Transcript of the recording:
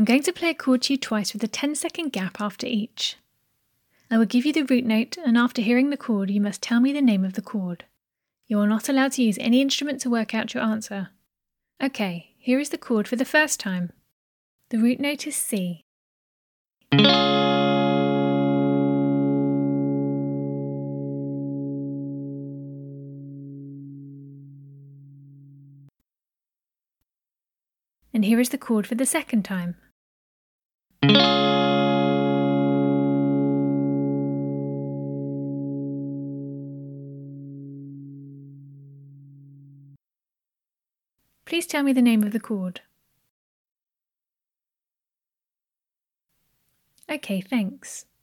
I'm going to play a chord to you twice with a 10-second gap after each. I will give you the root note, and after hearing the chord, you must tell me the name of the chord. You are not allowed to use any instrument to work out your answer. Okay, here is the chord for the first time. The root note is C. And here is the chord for the second time. Please tell me the name of the chord. Okay, thanks.